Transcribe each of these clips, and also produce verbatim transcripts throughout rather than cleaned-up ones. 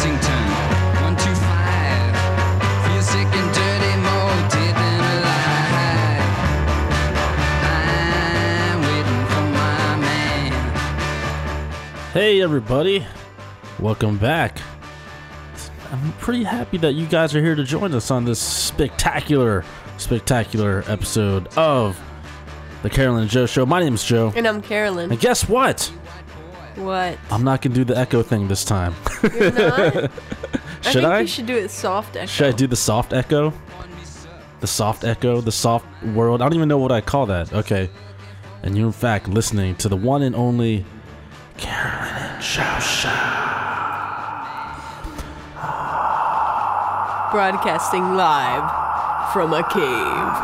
Kensington, one two five. Feel sick and dirty, more dead than alive. I'm waiting for my man. Hey everybody, welcome back. I'm pretty happy that you guys are here to join us on this spectacular, spectacular episode of the Carolyn and Joe Show. My name's Joe. And I'm Carolyn. And guess what? What? I'm not going to do the echo thing this time. You're not? Should I? think I? you should do it soft echo. Should I do the soft echo? The soft echo? The soft world? I don't even know what I call that. Okay. And you're in fact listening to the one and only Carolyn and Joe Show. Broadcasting live from a cave.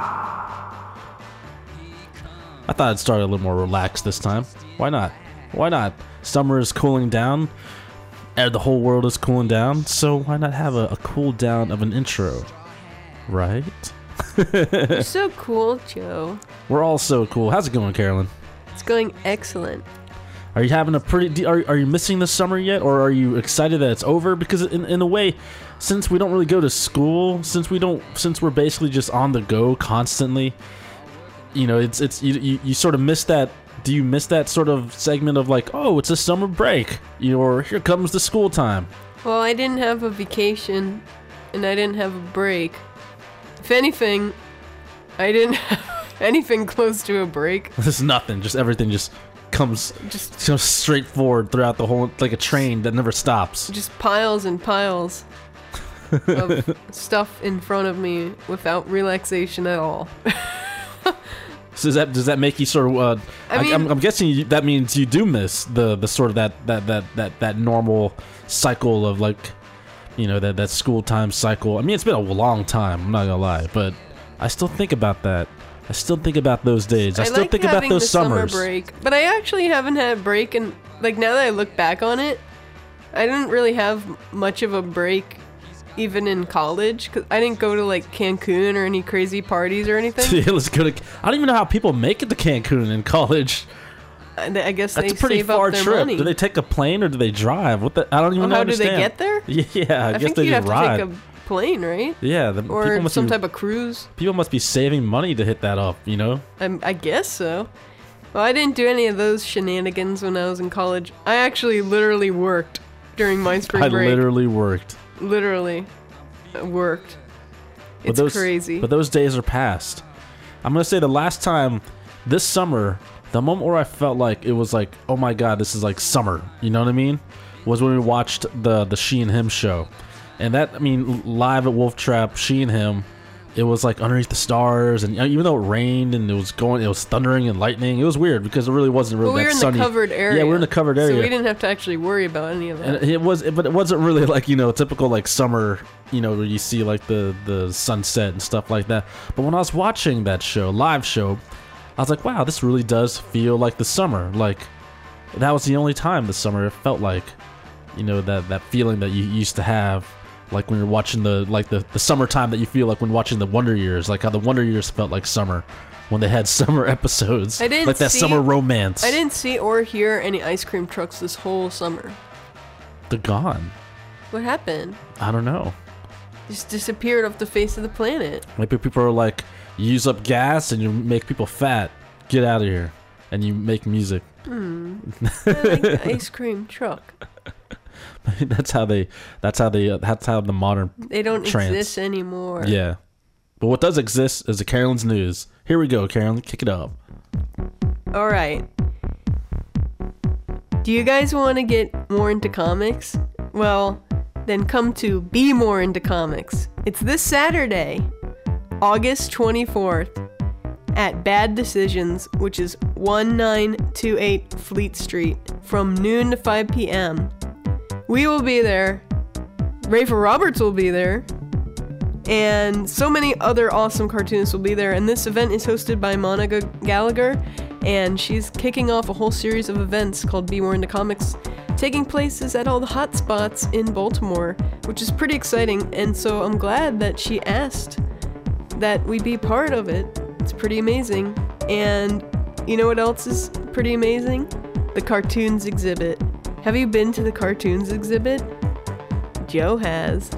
I thought I'd start a little more relaxed this time. Why not? Why not? Summer is cooling down. And the whole world is cooling down. So why not have a, a cool down of an intro? Right? You're so cool, Joe. We're all so cool. How's it going, Carolyn? It's going excellent. Are you having a pretty... Are, are you missing the summer yet? Or are you excited that it's over? Because in, in a way, since we don't really go to school, since we don't... Since we're basically just on the go constantly, you know, it's... it's you, you, you sort of miss that... Do you miss that sort of segment of like, oh, it's a summer break, you know, or here comes the school time? Well, I didn't have a vacation, and I didn't have a break. If anything, I didn't have anything close to a break. There's nothing. Just everything just comes Just, so straight forward throughout the whole, like a train that never stops. just piles and piles of stuff in front of me without relaxation at all. So does that does that make you sort of? Uh, I I mean- I'm, I'm guessing you, that means you do miss the the sort of that that that that that normal cycle of like, you know, that that school time cycle. I mean, it's been a long time. I'm not gonna lie, but I still think about that. I still think about those days. I, I still like think about having those the summers. Summer break, but I actually haven't had a break, and like now that I look back on it, I didn't really have much of a break, even in college, because I didn't go to like Cancun or any crazy parties or anything. Yeah, let's go to. I don't even know how people make it to Cancun in college. And I guess That's they a pretty save far up their trip. money. Do they take a plane or do they drive? What the? I don't even Well, know. how do they understand. get there? Yeah, I, I guess think they you just have ride. to take a plane, right? Yeah, the, people Or must some be, type of cruise. people must be saving money to hit that up. You know. I'm, I guess so. Well, I didn't do any of those shenanigans when I was in college. I actually literally worked during my spring I break. literally worked. Literally uh, worked. But It's those, crazy. But those days are past. I'm gonna say the last time this summer, the moment where I felt like it was like, oh my god, this is like summer. You know what I mean? Was when we watched the the She and Him show, and that I mean live at Wolf Trap, She and Him. It was like underneath the stars, and even though it rained and it was going, it was thundering and lightning. It was weird because it really wasn't really Well, we that were in sunny. the covered area. Yeah, we were in the covered area. So we didn't have to actually worry about any of that. And it was, but it wasn't really like, you know, typical like summer, you know, where you see like the the sunset and stuff like that. But when I was watching that show, live show, I was like, wow, this really does feel like the summer. Like that was the only time this summer it felt like, you know, that that feeling that you used to have, like when you're watching the like the the summertime that you feel like when watching the Wonder Years, like how the Wonder Years felt like summer when they had summer episodes, I didn't like that see- summer romance. I didn't see or hear any ice cream trucks this whole summer. They're gone. What happened? I don't know. Just disappeared off the face of the planet. Maybe people are like, you use up gas and you make people fat. Get out of here. And you make music. Hmm. I like the ice cream truck. that's how they. That's how they. Uh, that's how the modern. They don't Trans. exist anymore. Yeah. But what does exist is the Carolyn's News. Here we go, Carolyn. Kick it up. All right. Do you guys want to get more into comics? Well, then come to Be More Into Comics. It's this Saturday, August twenty-fourth, at Bad Decisions, which is nineteen twenty-eight Fleet Street, from noon to five p.m. We will be there. Rafer Roberts will be there. And so many other awesome cartoonists will be there. And this event is hosted by Monica Gallagher. And she's kicking off a whole series of events called Be More Into Comics, taking places at all the hot spots in Baltimore, which is pretty exciting. And so I'm glad that she asked that we be part of it. It's pretty amazing. And you know what else is pretty amazing? The Cartoons exhibit. Have you been to the Cartoons exhibit? Joe has.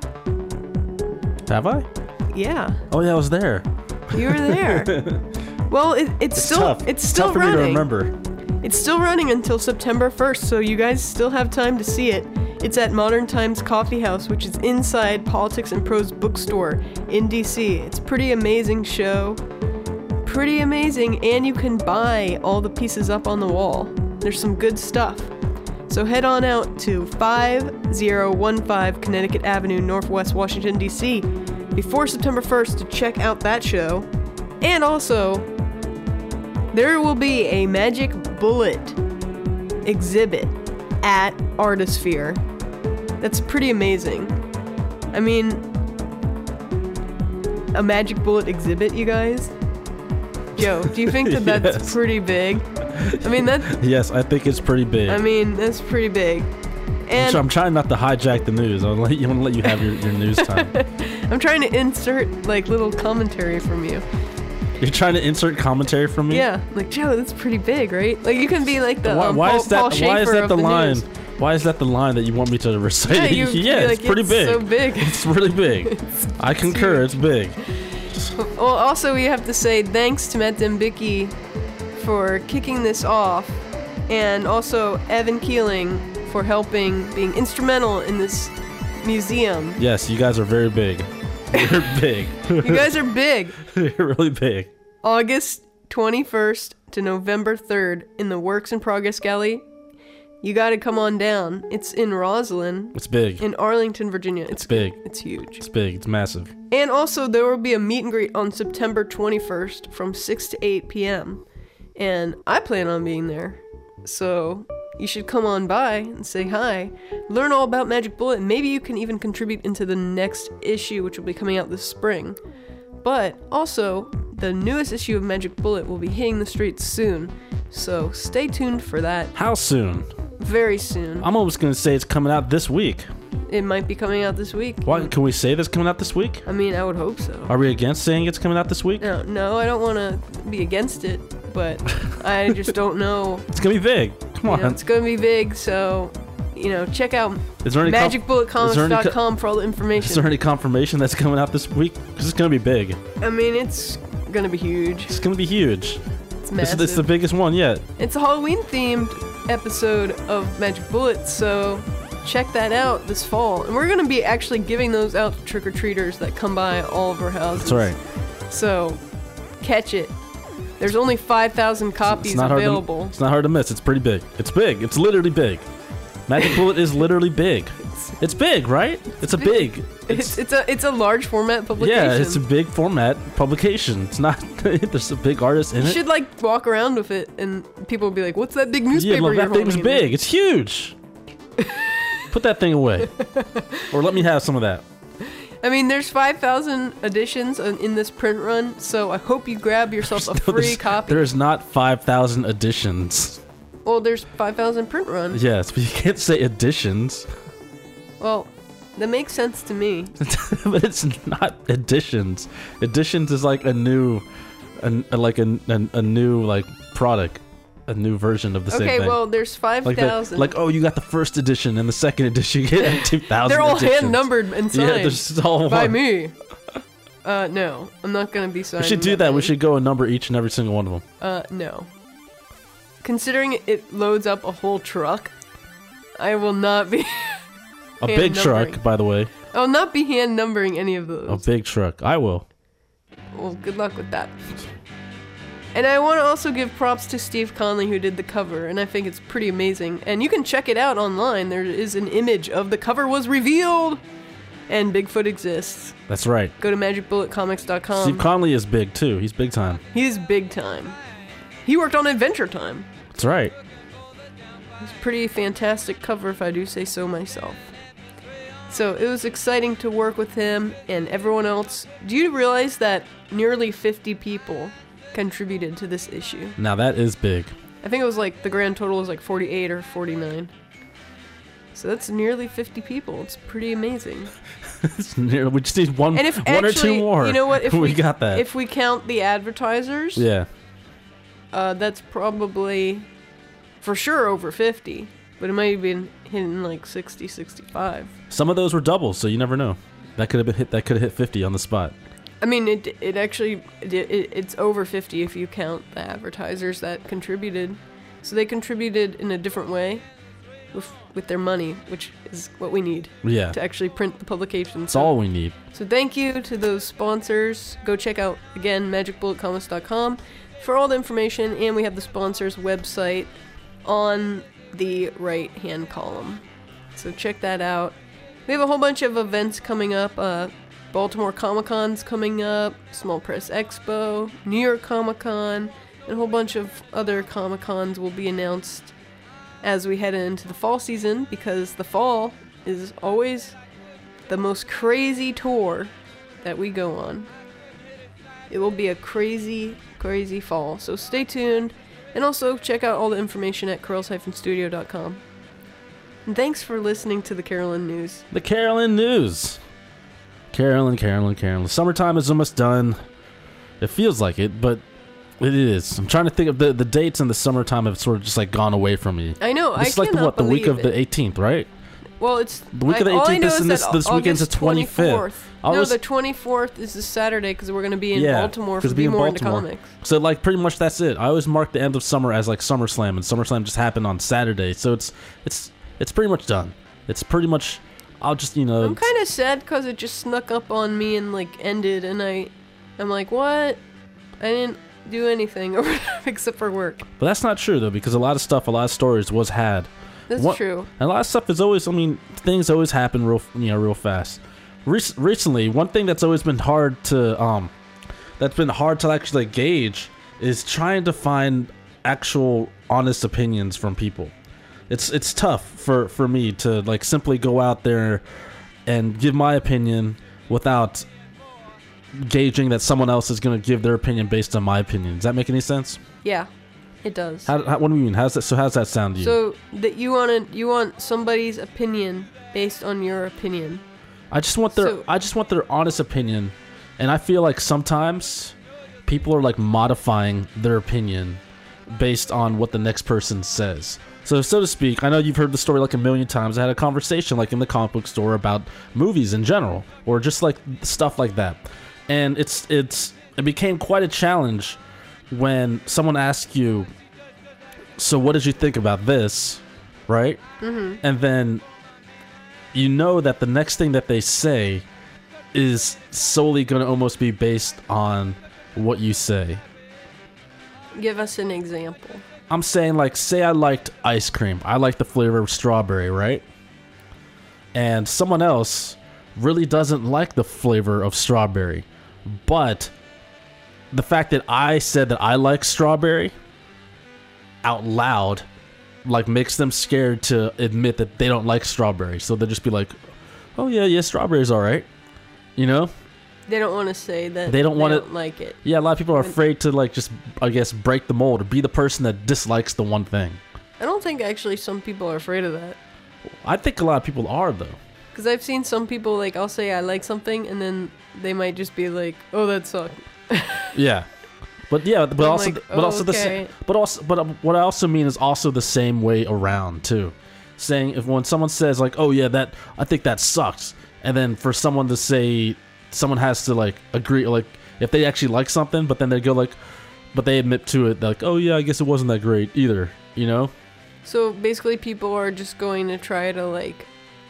Have I? Yeah, Oh yeah, I was there. you were there. Well, it, it's, It's still tough. it's still tough for running. me to remember. It's still running until September first, so you guys still have time to see it. It's at Modern Times Coffee House, which is inside Politics and Prose bookstore in D C. It's a pretty amazing show. Pretty amazing, and you can buy all the pieces up on the wall. There's some good stuff. So head on out to five oh one five Connecticut Avenue, Northwest Washington, D C before September first to check out that show. And also, there will be a Magic Bullet exhibit at Artisphere. That's pretty amazing. I mean, a Magic Bullet exhibit, you guys? Joe, do you think that that's Yes. pretty big? I mean, that. Yes, I think it's pretty big. I mean, that's pretty big. And So I'm trying not to hijack the news. I'll let you, I'm gonna let you have your, your news time. I'm trying to insert like little commentary from you. You're trying to insert commentary from me? Yeah, like Joe, that's pretty big, right? Like you can be like the Why, um, why Paul, is that? Paul Why is Schaefer that of the the line? news. Why is that the line that you want me to recite? Yeah, you, yeah, you're it's like, pretty it's big. so big. It's really big. I concur. It's big. Well, also we have to say thanks to Matt Dembicki for kicking this off, and also Evan Keeling for helping, being instrumental in this museum. Yes, you guys are very big. You're big. You guys are big. You're really big. August twenty-first to November third in the Works in Progress Gallery. You gotta come on down. It's in Roslyn, It's big. in Arlington, Virginia. It's It's big. It's huge. It's big. It's massive. And also, there will be a meet and greet on September twenty-first from six to eight p.m. And I plan on being there. So you should come on by and say hi, learn all about Magic Bullet, and maybe you can even contribute into the next issue, which will be coming out this spring. But also, the newest issue of Magic Bullet will be hitting the streets soon. So stay tuned for that How soon? very soon. I'm almost gonna say it's coming out this week. It might be coming out this week. Why can we say this coming out this week? I mean, I would hope so. Are we against saying it's coming out this week? No, no, I don't want to be against it, but I just don't know. It's gonna be big. Come You on. know, it's going to be big, so, you know, check out Is there any conf- magic bullet comics is there any dot co- com for all the Is there information. any confirmation that's coming out this week? Because it's gonna be big. I mean, it's going to be huge. It's gonna be huge. It's This massive. is it's the biggest one yet. It's a Halloween-themed episode of Magic Bullet, so check that out this fall. And we're going to be actually giving those out to trick-or-treaters that come by all of our houses. That's right. So, catch it. There's only five thousand copies It's not hard available. to, it's not hard to miss. It's pretty big. It's big. It's literally big. Magic Bullet is literally big. It's big, right? It's a big. It's it's a it's a large format publication. Yeah, it's a big format publication. It's not. There's a big artist in You it. should like walk around with it, and people will be like, "What's that big Yeah, newspaper look, you're that thing was holding in big. It's huge. Put that thing away, or let me have some of that. there?" I mean, there's five thousand editions in in this print run, so I hope you grab yourself a free There's- copy. There's not five thousand editions. Well, there's five thousand print run. Yes, but you can't say editions. Well, that makes sense to me. But it's not editions. Editions is like a new, a, a- like a, a, a new like product, a new version of the same Okay, thing. well, there's five like, the, thousand. like oh, you got the first edition and the second edition. You get two thousand. They're all editions. hand numbered and Yeah, signed there's all by one. me. Uh, no, I'm not gonna be signed. We should do that. We should go and number each and every single one of them. Uh, no. Considering it loads up a whole truck, I will not be. A hand big numbering. truck, by the way. I will not be hand numbering any of A those. big truck. I will. Well, good luck with that. And I want to also give props to Steve Conley, who did the cover, and I think it's pretty amazing. And you can check it out online. There is an image of the cover was revealed, and Bigfoot exists. That's right. Go to magic bullet comics dot com. Steve Conley is big too. He's big time. He's big time. He worked on Adventure Time. That's right. It's a pretty fantastic cover, if I do say so myself. So it was exciting to work with him and everyone else. Do you realize that nearly fifty people contributed to this issue? Now that is big. I think it was like the grand total was like forty-eight or forty-nine. So that's nearly fifty people. It's pretty amazing. It's near, we just need one, And if one actually, or two more. you know what? If we, we, got that. If we count the advertisers, yeah. uh, that's probably for sure over fifty. but it might have been hitting like sixty, sixty-five. Some of those were doubles, so you never know. That could have been hit. That could have hit fifty on the spot. I mean, it it actually it, it, it's over fifty if you count the advertisers that contributed. So they contributed in a different way with with their money, which is what we need Yeah, to actually print the publication. that's all we need. So thank you to those sponsors. Go check out, again, magic bullet comics dot com for all the information, and we have the sponsors website on the right-hand column. So check that out. We have a whole bunch of events coming up. Uh, Baltimore Comic-Con's coming up, Small Press Expo, New York Comic-Con, and a whole bunch of other Comic-Cons will be announced as we head into the fall season, because the fall is always the most crazy tour that we go on. It will be a crazy, crazy fall. So stay tuned, and also check out all the information at curls dash studio dot com. And thanks for listening to the Carolyn News. The Carolyn News. Carolyn, Carolyn, Carolyn. Summertime is almost done. It feels like it, but it is. I'm trying to think of the the dates in the summertime have sort of just like gone away from me. I know. This I is like the, cannot what the week believe of the it. eighteenth, right? Well, it's The week of the I, all I eighteenth know is is in this that this weekend's the August twenty-fifth. twenty-fourth. I No, was- the twenty-fourth is the Saturday because we're going to be in Yeah, Baltimore 'cause for be Be in More Into Baltimore. Comics. So like pretty much that's it. I always mark the end of summer as like SummerSlam, and SummerSlam just happened on Saturday. So it's it's it's pretty much done. It's pretty much. I'll just you know. I'm kind of sad because it just snuck up on me and like ended, and I, I'm like, what? I didn't do anything over except for work. But that's not true though, because a lot of stuff, a lot of stories was had. That's What- true. And a lot of stuff is always. I mean, things always happen real you know real fast. Rec- recently, one thing that's always been hard to um, that's been hard to actually like, gauge is trying to find actual honest opinions from people. It's it's tough for, for me to like simply go out there and give my opinion without gauging that someone else is going to give their opinion based on my opinion. Does that make any sense? Yeah, it does. How, how what do you mean? How's that? So how's that sound to you? So that you want to you want somebody's opinion based on your opinion. I just want their So- I just want their honest opinion, and I feel like sometimes people are like modifying their opinion based on what the next person says. So so to speak, I know you've heard the story like a million times. I had a conversation like in the comic book store about movies in general, or just like stuff like that, and it's it's it became quite a challenge when someone asks you, "So what did you think about this?" Right? Mm-hmm. And then you know that the next thing that they say is solely going to almost be based on what you say. Give us an example. I'm saying, like, say I liked ice cream. I like the flavor of strawberry, right? And someone else really doesn't like the flavor of strawberry. But the fact that I said that I like strawberry out loud, like, makes them scared to admit that they don't like strawberry. So they'll just be like, oh, yeah, yeah, strawberry's all right. You know? They don't want to say that They don't wanna- like it. Yeah, a lot of people are When- afraid to, like, just, I guess, break the mold or be the person that dislikes the one thing. I don't think actually some people are afraid of that. I think a lot of people are, though. Because I've seen some people, like, I'll say I like something, and then they might just be like, oh, that sucked. Yeah, but yeah, but I'm also, like, but oh, also the same. okay. But also, but um, what I also mean is also the same way around too. Saying if when someone says like, "Oh yeah, that I think that sucks," and then for someone to say, someone has to like agree, like if they actually like something, but then they go like, but they admit to it, they're like, "Oh yeah, I guess it wasn't that great either," you know? So basically, people are just going to try to, like,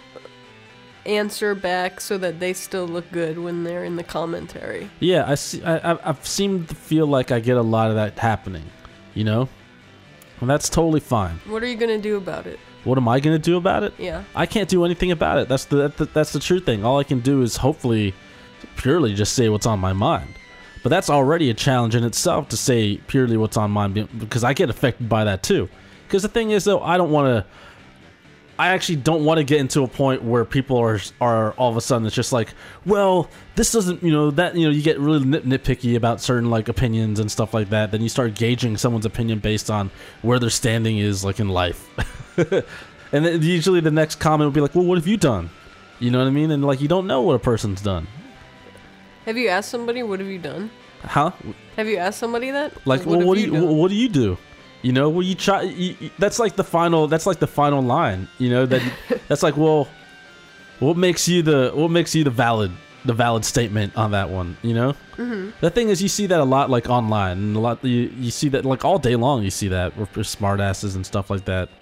answer back so that they still look good when they're in the commentary. Yeah, I see. I, I I've seemed to feel like I get a lot of that happening, you know, and that's totally fine. What are you going to do about it? What am I gonna do about it? Yeah. I can't do anything about it. That's the, that, that's the true thing. All I can do is hopefully purely just say what's on my mind. But that's already a challenge in itself to say purely what's on my mind, because I get affected by that too. Because the thing is, though, I don't want to. I actually don't want to get into a point where people are are all of a sudden it's just like, well, this doesn't, you know, that, you know, you get really nit- nitpicky about certain like opinions and stuff like that. Then you start gauging someone's opinion based on where their standing is like in life. And then usually the next comment will be like, well, what have you done? You know what I mean? And like, you don't know what a person's done. Have you asked somebody, what have you done? Huh? Have you asked somebody that? Like, well, have what do you, done? what do you do? You know, well, you try. You, you- that's like the final. That's like the final line. You know that. That's like, well, what makes you the what makes you the valid the valid statement on that one? You know. Mm-hmm. The thing is, you see that a lot, like online, and a lot you you see that like all day long. You see that with smartasses and stuff like that.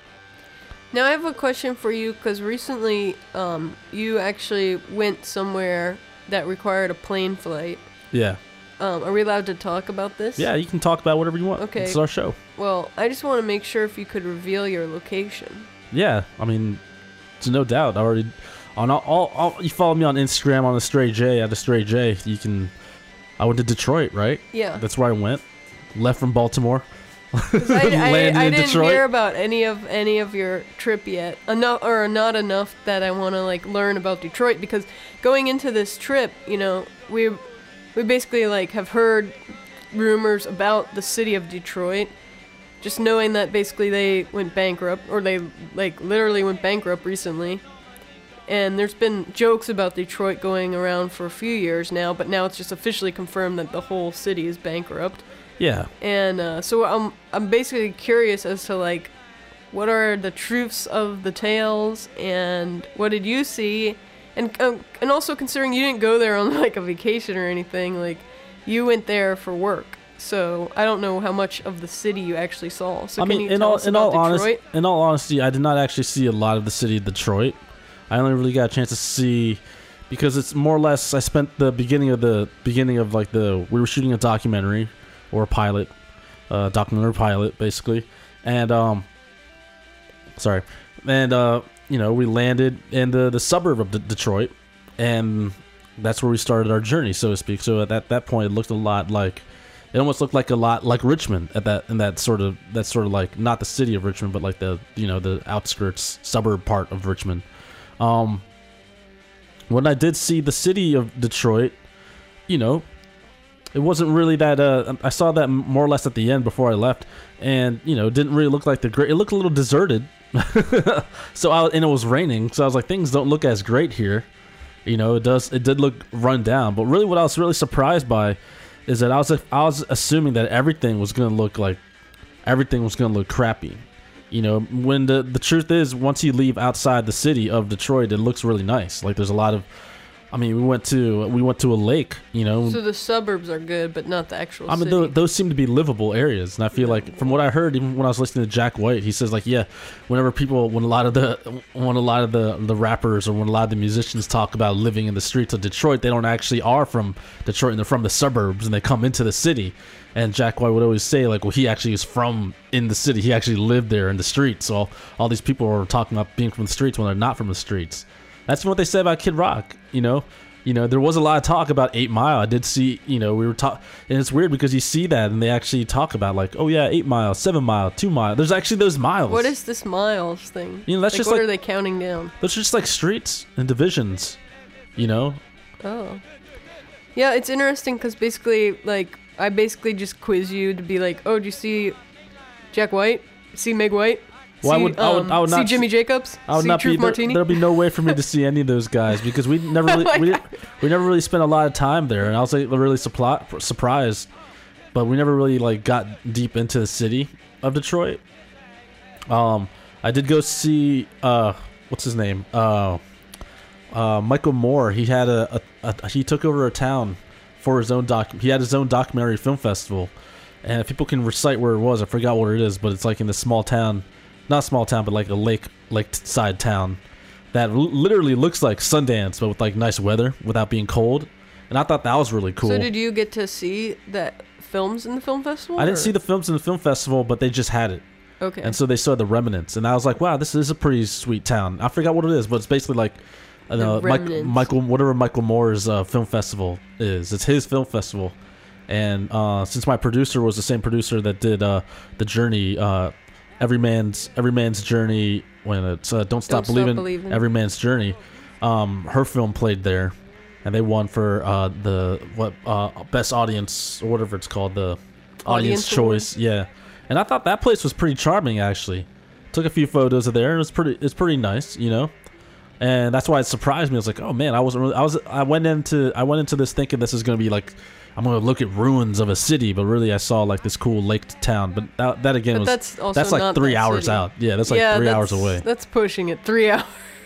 Now I have a question for you because recently um, you actually went somewhere that required a plane flight. Yeah. Um, are we allowed to talk about this? Yeah, you can talk about whatever you want. Okay. It's our show. Well, I just want to make sure if you could reveal your location. Yeah, I mean, it's no doubt. I already on all, all, all you follow me on Instagram on the Stray J at the Stray J. You can. I went to Detroit, right? Yeah. That's where I went. Left from Baltimore. 'Cause I, I, Landed I in didn't Detroit. hear about any of any of your trip yet. Enough or not enough that I want to like learn about Detroit because going into this trip, you know, we we basically like have heard rumors about the city of Detroit. Just knowing that basically they went bankrupt or they like literally went bankrupt recently. And there's been jokes about Detroit going around for a few years now, but now it's just officially confirmed that the whole city is bankrupt. Yeah. And uh, so I'm I'm basically curious as to like, what are the truths of the tales, and what did you see, and um, and also considering you didn't go there on like a vacation or anything, like you went there for work. So I don't know how much of the city you actually saw. So I can mean, you in tell all us in about all honest, Detroit? in all honesty, I did not actually see a lot of the city of Detroit. I only really got a chance to see because it's more or less. I spent the beginning of the beginning of like the we were shooting a documentary or a pilot, uh, documentary pilot basically, and um, sorry, and uh, you know we landed in the the suburb of D- Detroit, and that's where we started our journey, so to speak. So at that that point, it looked a lot like. It almost looked like a lot like Richmond at that in that sort of that sort of like not the city of Richmond, but like the you know the outskirts suburb part of Richmond. Um, when I did see the city of Detroit, you know, it wasn't really that. Uh, I saw that more or less at the end before I left, and you know, it didn't really look like the great. It looked a little deserted. so I and it was raining, so I was like, things don't look as great here. You know, it does. It did look run down, but really, what I was really surprised by. Is that I was I was assuming that everything was gonna look like everything was gonna look crappy, you know. When the the truth is, once you leave outside the city of Detroit, it looks really nice. Like there's a lot of, I mean, we went to we went to a lake, you know. So the suburbs are good, but not the actual I mean, city. those, those seem to be livable areas, and I feel like from what I heard, even when I was listening to Jack White, he says like, yeah, whenever people, when a lot of the when a lot of the the rappers or when a lot of the musicians talk about living in the streets of Detroit, they don't actually are from Detroit and they're from the suburbs and they come into the city. And Jack White would always say like, well, he actually is from in the city. He actually lived there in the streets. So all, all these people are talking about being from the streets when they're not from the streets. That's what they say about Kid Rock, you know. You know, there was a lot of talk about Eight Mile. I did see, you know, we were talking, and it's weird because you see that, and they actually talk about like, oh yeah, Eight Mile, Seven Mile, Two Mile. There's actually those miles. What is this miles thing? You know, that's like, just what like- are they counting down? Those are just like streets and divisions, you know. Oh. Yeah, it's interesting because basically, like, I basically just quiz you to be like, oh, do you see Jack White? See Meg White? Well, I see, would- I would- um, I would see not Jimmy s- Jacobs? I would see not Truth be there, Martini? there'll be no way for me to see any of those guys because we never really Oh my we, God. we never really spent a lot of time there, and I was like really suppli- surprised, but we never really like got deep into the city of Detroit. Um, I did go see uh, what's his name? Uh, uh, Michael Moore. He had a, a, a he took over a town for his own doc. He had his own documentary film festival, and if people can recite where it was, I forgot what it is, but it's like in this small town. Not small town, but like a lake, lakeside town that l- literally looks like Sundance, but with like nice weather without being cold. And I thought that was really cool. So did you get to see that films in the film festival? I didn't or- see the films in the film festival, but they just had it, Okay. and so they saw the remnants. And I was like, wow, this is a pretty sweet town. I forgot what it is, but it's basically like, I The don't know, Mike, remnants. Michael, whatever Michael Moore's uh, film festival is. It's his film festival, and uh, since my producer was the same producer that did uh, the Journey. Uh, Every man's every man's journey when it's uh, don't stop, Stop believing, Believing. every man's journey. Um, her film played there, and they won for uh, the what uh, best audience or whatever it's called, the audience, Audience choice. Yeah, and I thought that place was pretty charming actually. Took a few photos of there. It was pretty. It's pretty nice, you know. And that's why it surprised me. I was like, oh man, I wasn't really. I was. I went into. I went into this thinking this is gonna be like, I'm gonna look at ruins of a city, but really I saw like this cool lake town. But that, that again But was that's also that's like not three that hours city. out. Yeah, that's like yeah, three that's, hours away. That's pushing it. Three hours.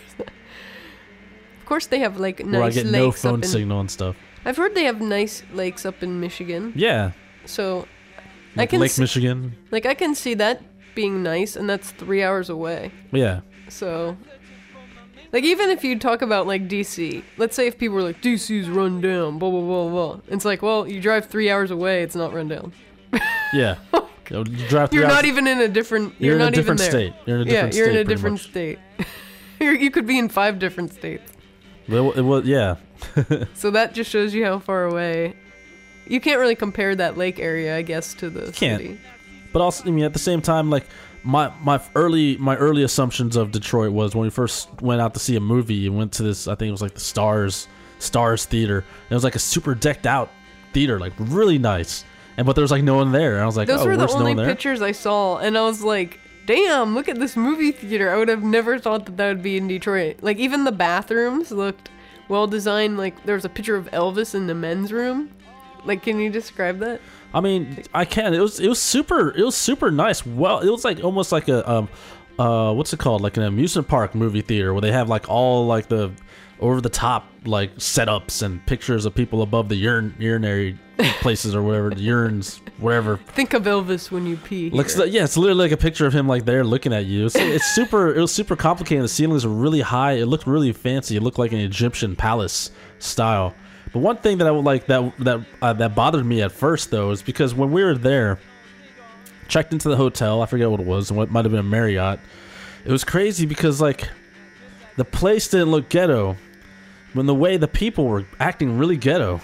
Of course, they have like nice Where I get lakes no up phone in. signal and stuff. I've heard they have nice lakes up in Michigan. Yeah, So I like can Lake see, Michigan. like I can see that being nice, and that's three hours away. Yeah, So, like, even if you talk about like D C, let's say if people were like D C's run down, blah blah blah blah, it's like, well, you drive three hours away, it's not run down. yeah. You, know, you drive three You're hours, not even in a different. You're, You're, in not a different even there. state. You're in a Yeah, different you're state. in a pretty different much. state. you're, you could be in five different states. It, wa- it was yeah. So that just shows you how far away. You can't really compare that lake area, I guess, to the Can't. city. But also, I mean, at the same time, like my my early my early assumptions of Detroit was when we first went out to see a movie and went to this. I think it was like the Stars Stars Theater. And it was like a super decked out theater, like really nice. And but there was like no one there. And I was like, Those oh, were the where's no only one there? pictures I saw, and I was like, damn, look at this movie theater. I would have never thought that that would be in Detroit. Like, even the bathrooms looked well designed. Like, there was a picture of Elvis in the men's room. Like, can you describe that? I mean, I can. It was it was super. It was super nice. Well, it was like almost like a um, uh, what's it called? Like an amusement park movie theater where they have like all like the over the top like setups and pictures of people above the urine urinary places or whatever, the urines, whatever. Think of Elvis when you pee. Looks here. like, yeah, it's literally like a picture of him like there looking at you. It's, it's super. It was super complicated. The ceilings were really high. It looked really fancy. It looked like an Egyptian palace style. But one thing that I would like that that uh, that bothered me at first though is because when we were there, checked into the hotel. I forget what it was. What might have been a Marriott. It was crazy because like the place didn't look ghetto, when the way the people were acting really ghetto.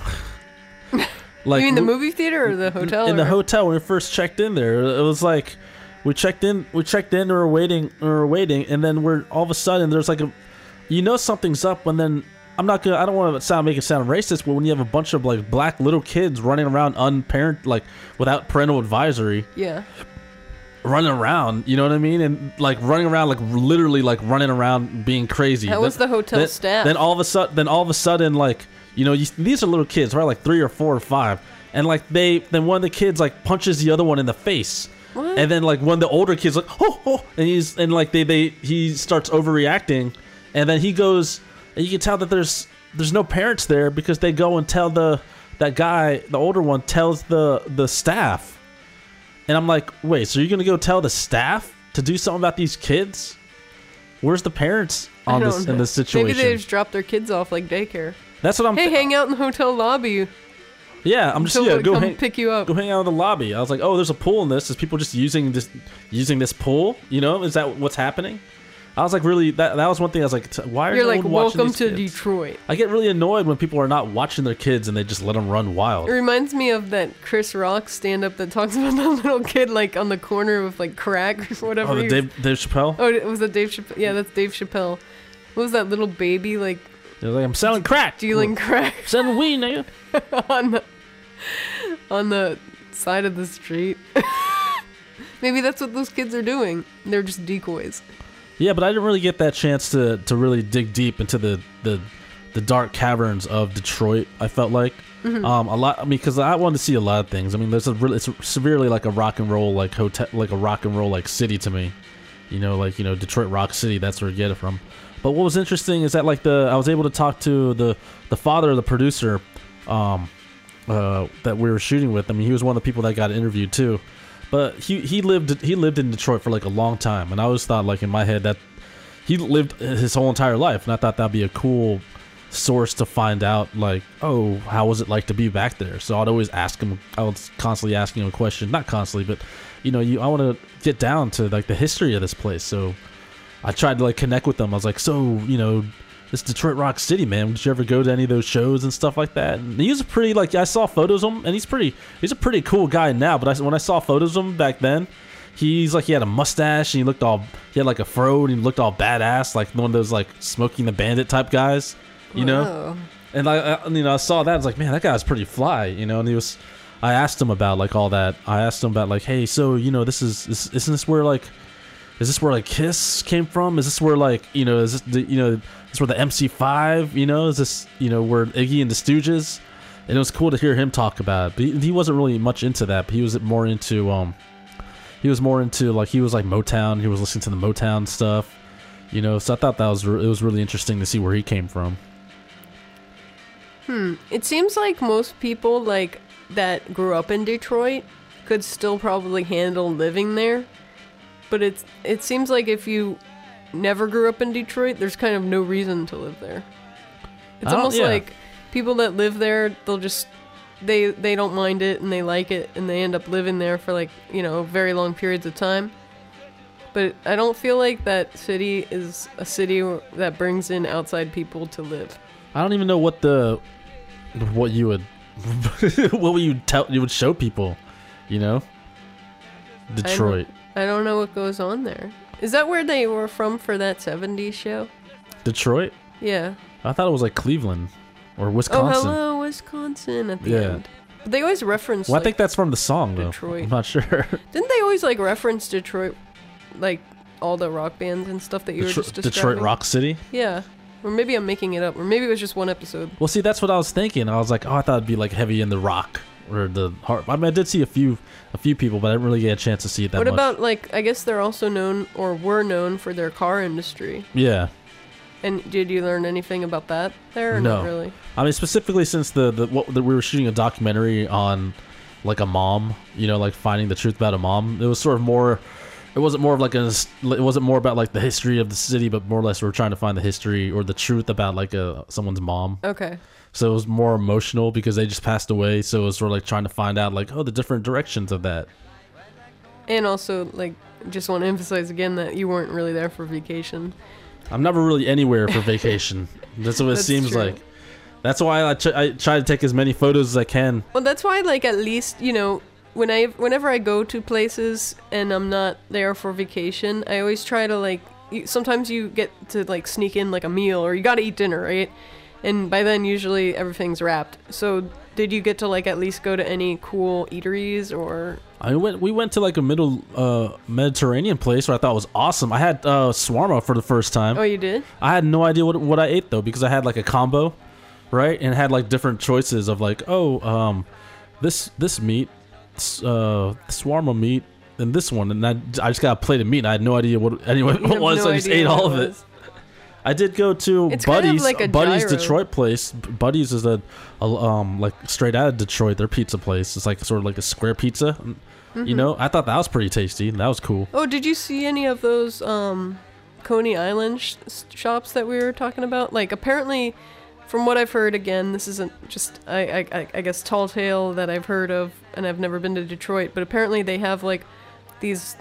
Like you mean the we- movie theater or the hotel? in the or- hotel when we first checked in there. It was like we checked in we checked in we were waiting we were waiting and then we're all of a sudden there's like a you know something's up when then I'm not gonna I don't want to sound make it sound racist, but when you have a bunch of like black little kids running around unparent like without parental advisory Yeah. running around, you know what I mean, and like running around like literally like running around being crazy. How was the hotel then, staff? Then all of a sudden then all of a sudden like you know, you, these are little kids, right? Like three or four or five, and like they, then one of the kids like punches the other one in the face, What? and then like one of the older kids like oh oh, and he's and like they they he starts overreacting, and then he goes, and you can tell that there's there's no parents there because they go and tell the that guy, the older one tells the the staff, and I'm like, wait, so you're gonna go tell the staff to do something about these kids? Where's the parents I on don't this know. in this situation? Maybe they just drop their kids off like daycare. That's what I'm. Hey, hang out in the hotel lobby. Yeah, I'm just Until yeah. we Go come hang, pick you up. go hang out in the lobby. I was like, oh, there's a pool in this. Is people just using this using this pool? You know, is that what's happening? I was like, really, that that was one thing. I was like, t- why are You're no like, one watching welcome these to kids? Detroit. I get really annoyed when people are not watching their kids and they just let them run wild. It reminds me of that Chris Rock stand-up that talks about that little kid like on the corner with like crack or whatever. Oh, the he was- Dave, Dave Chappelle. Oh, it was that Dave Chappelle? Yeah, that's Dave Chappelle. What was that little baby like They're like, I'm selling crack. dealing crack selling weed, nigga. on the on the side of the street? Maybe that's what those kids are doing. They're just decoys. Yeah, but I didn't really get that chance to, to really dig deep into the, the the dark caverns of Detroit. I felt like Mm-hmm. um a lot. I mean, because I wanted to see a lot of things. I mean, there's a really it's severely like a rock and roll like hotel, like a rock and roll like city to me. You know, like you know Detroit Rock City. That's where you get it from. But what was interesting is that like the I was able to talk to the the father of the producer, um, uh, that we were shooting with. I mean, he was one of the people that got interviewed too. But he he lived he lived in Detroit for like a long time, and I always thought like in my head that he lived his whole entire life, and I thought that'd be a cool source to find out like, oh, how was it like to be back there? So I'd always ask him. I was constantly asking him a question, not constantly, but you know, you I want to get down to like the history of this place. So I tried to like connect with them. I was like, so you know, this Detroit Rock City, man. Did you ever go to any of those shows and stuff like that? And he was a pretty like I saw photos of him, and he's pretty. He's a pretty cool guy now. But I, when I saw photos of him back then, he's like he had a mustache and he looked all he had like a fro and he looked all badass, like one of those like Smoking the Bandit type guys, you know. Whoa. And I, I you know I saw that I was like, man, that guy's pretty fly, you know. And he was, I asked him about like all that. I asked him about like, hey, so you know, this is, is isn't this where like. Is this where like Kiss came from? Is this where like you know? Is this the, you know? Is this where the M C five? You know? Is this you know where Iggy and the Stooges? and it was cool to hear him talk about it. But he, he wasn't really much into that. But he was more into um, he was more into like he was like Motown. He was listening to the Motown stuff, you know. So I thought that was re- it was really interesting to see where he came from. Hmm. It seems like most people like that grew up in Detroit could still probably handle living there, but it's it seems like if you never grew up in Detroit, there's kind of no reason to live there. It's I don't- almost yeah. like people that live there, they'll just they they don't mind it and they like it and they end up living there for like, you know, very long periods of time. But I don't feel like that city is a city that brings in outside people to live. I don't even know what the what you would what would you tell you would show people, you know? Detroit. I don't know what goes on there. Is that where they were from for that seventies show? Detroit? Yeah. I thought it was like Cleveland or Oh, Wisconsin. hello, Wisconsin at the Yeah. end. But they always reference, Well, I like, think that's from the song though. Detroit. I'm not sure. didn't they always, like, reference Detroit, like, all the rock bands and stuff that you were Detro- just describing? Detroit Rock City? Yeah. Or maybe I'm making it up. Or maybe it was just one episode. Well, see, that's what I was thinking. I was like, oh, I thought it'd be like heavy in the rock or the hard. I mean, I did see a few, a few people, but I didn't really get a chance to see it that What much. about, like, I guess they're also known, or were known for their car industry. Yeah, And did you learn anything about that there? Or No. Not really? I mean, specifically since the the what the, we were shooting a documentary on like a mom, you know, like finding the truth about a mom. It was sort of more. It wasn't more of like a. It wasn't more about like the history of the city, but more or less we were trying to find the history or the truth about like a someone's mom. Okay. So it was more emotional because they just passed away. So it was sort of like trying to find out like, oh, the different directions of that. And also, like, just want to emphasize again that you weren't really there for vacation. I'm never really anywhere for vacation. That's what it That's seems true. like. That's why I, ch- I try to take as many photos as I can. Well, that's why, like, at least, you know, when I, whenever I go to places and I'm not there for vacation, I always try to, like, you, sometimes you get to, like, sneak in, like, a meal, or you gotta eat dinner, right? And by then, usually, everything's wrapped. So, did you get to, like, at least go to any cool eateries, or... I went. We went to like a middle uh, Mediterranean place where I thought was awesome. I had uh, shawarma for the first time. Oh, you did? I had no idea what what I ate though because I had like a combo, right? And it had like different choices of like, oh, um, this this meat, s- uh, shawarma meat, and this one, and I, I just got a plate of meat. And I had no idea what anyway You what it have was. no so I just idea ate what all of it. was. I did go to It's kind of Buddy's. like a Buddy's gyro. Detroit place. B- Buddy's is a, a um like straight out of Detroit. Their pizza place. It's like sort of like a square pizza. Mm-hmm. You know, I thought that was pretty tasty. That was cool. Oh, did you see any of those um, Coney Island sh- shops that we were talking about? Like, apparently, from what I've heard, again, this isn't just, I, I, I- I guess, tall tale that I've heard of, and I've never been to Detroit, but apparently they have, like, these,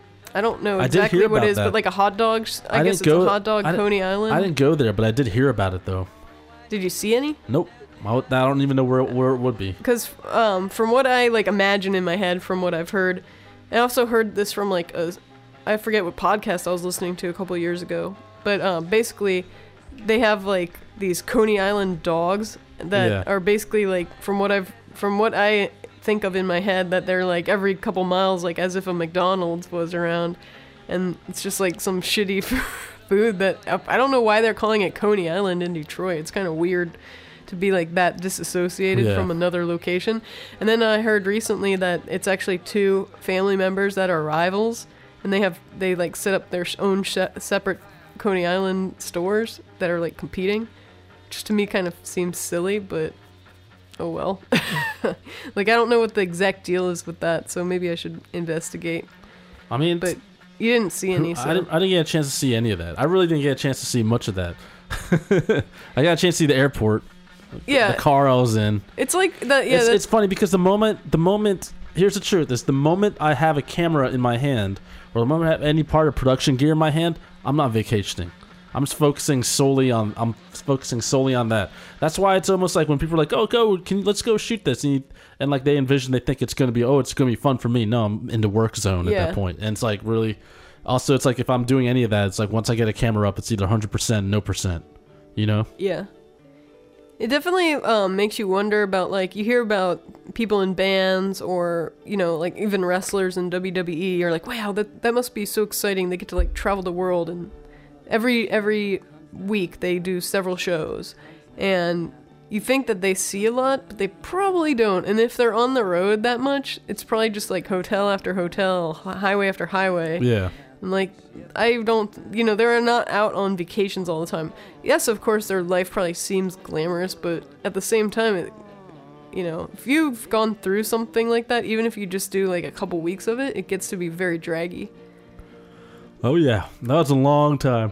I don't know I did exactly hear what it about is, that. but like a hot dog, s- I, I guess didn't it's go- a hot dog I didn't- Coney Island. I didn't go there, but I did hear about it though. Did you see any? Nope. I I don't even know where where it would be. Because um, from what I like imagine in my head, from what I've heard, I also heard this from like a, I forget what podcast I was listening to a couple of years ago, but um, basically, they have like these Coney Island dogs that Yeah. are basically like from what I've from what I think of in my head that they're like every couple miles, like as if a McDonald's was around, and it's just like some shitty food that I don't know why they're calling it Coney Island in Detroit. It's kind of weird to be like that disassociated Yeah. from another location. And then I heard recently that it's actually two family members that are rivals, and they have they like set up their sh- own sh- separate Coney Island stores that are like competing, which to me kind of seems silly, but oh well. Like I don't know what the exact deal is with that, so maybe I should investigate. I mean, But you didn't see any, so I didn't, I didn't get a chance to see any of that. I really didn't get a chance to see much of that. I got a chance to see the airport, yeah, the car I was in. it's like that. Yeah, it's, that's, it's funny because the moment, the moment, here's the truth: is the moment I have a camera in my hand, or the moment I have any part of production gear in my hand, I'm not vacationing. I'm just focusing solely on. I'm focusing solely on that. That's why it's almost like when people are like, "Oh, go, can let's go shoot this," and, you, and like they envision, they think it's gonna be, oh, it's gonna be fun for me. No, I'm in the work zone at Yeah. that point, and it's like really. Also, it's like if I'm doing any of that, it's like once I get a camera up, it's either one hundred percent, no percent. You know? yeah. It definitely um, makes you wonder about, like, you hear about people in bands or, you know, like even wrestlers in W W E. You're like, wow, that, that must be so exciting. They get to, like, travel the world, and every every week they do several shows. And you think that they see a lot, but they probably don't. And if they're on the road that much, it's probably just like hotel after hotel, hi- highway after highway. Yeah. And like, I don't, you know, they're not out on vacations all the time. Yes, of course, their life probably seems glamorous, but at the same time, it, you know, if you've gone through something like that, even if you just do like a couple weeks of it, it gets to be very draggy. Oh yeah, that was a long time.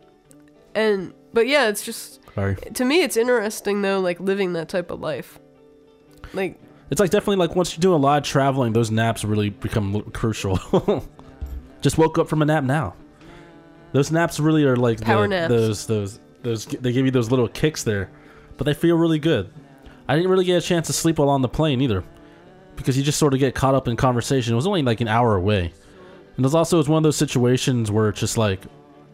And, but yeah, it's just, Sorry. to me, it's interesting though, like living that type of life. Like, It's like definitely like once you do a lot of traveling, those naps really become l- crucial. Just woke up from a nap now. Those naps really are like Power the, naps. those those those they give you those little kicks there, but they feel really good. I didn't really get a chance to sleep while on the plane either, because you just sort of get caught up in conversation. It was only like an hour away, and it was also it was one of those situations where it's just like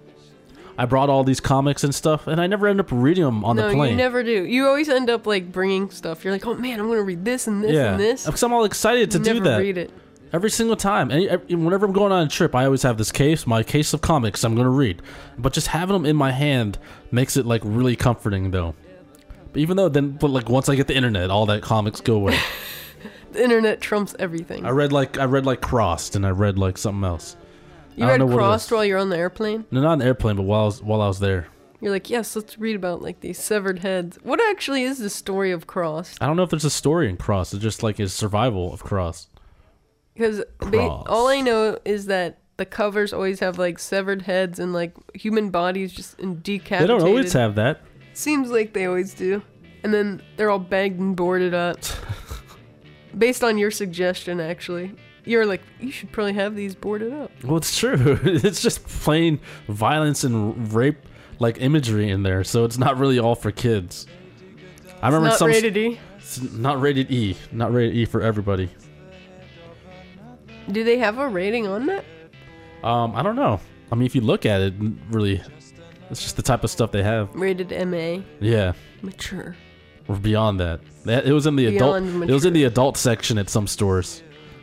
I brought all these comics and stuff, and I never end up reading them on no, the plane. you never do. You always end up like bringing stuff. You're like, oh man, I'm gonna read this and this yeah, and this. because I'm all excited to You do never that. read it. Every single time. And every- whenever I'm going on a trip, I always have this case, my case of comics I'm going to read. But just having them in my hand makes it, like, really comforting, though. But even though, then, but, like, once I get the internet, all that comics go away. The internet trumps everything. I read, like, I read, like, Crossed, and I read, like, something else. you I read don't know what it Crossed is. while you're on the airplane? No, not on the airplane, but while I was, while I was there. You're like, yes, let's read about like these severed heads. What actually is the story of Crossed? I don't know if there's a story in Crossed. It's just, like, his survival of Crossed. Because Crossed. all I know is that the covers always have like severed heads and like human bodies just in They decapitated. don't always have that. Seems like they always do. And then they're all bagged and boarded up. Based on your suggestion, actually. You're like, you should probably have these boarded up. Well, it's true. It's just plain violence and rape, like, imagery in there, so it's not really all for kids. I remember Not some rated E. It's not rated E. Not rated E for everybody. Do they have a rating on that? Um, I don't know. I mean, if you look at it, really, it's just the type of stuff they have. Rated M A. Yeah, Mature. or beyond that. That- It was in the adult. Beyond It was in mature. the adult section at some stores.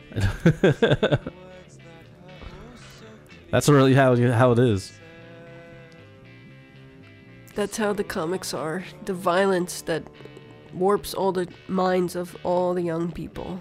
That's really how how it is. That's how the comics are. The violence that warps all the minds of all the young people.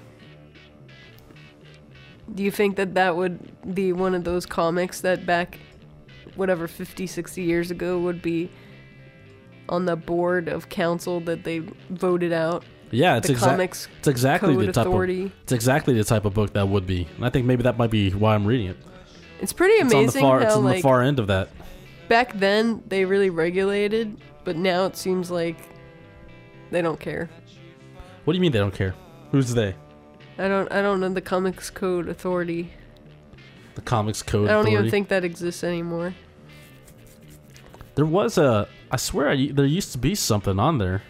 Do you think that that would be one of those comics that back, whatever, fifty, sixty years ago would be on the board of council that they voted out? Yeah, it's the exactly. Comics It's exactly Code the type Authority. of. It's exactly the type of book that would be, and I think maybe that might be why I'm reading it. It's pretty It's on the amazing far. how It's on like the far end of that. back then they really regulated, but now it seems like they don't care. What do you mean they don't care? Who's they? I don't. I don't know the Comics Code Authority. The Comics Code I don't Authority. even think that exists anymore. There was a. I swear I, there used to be something on there.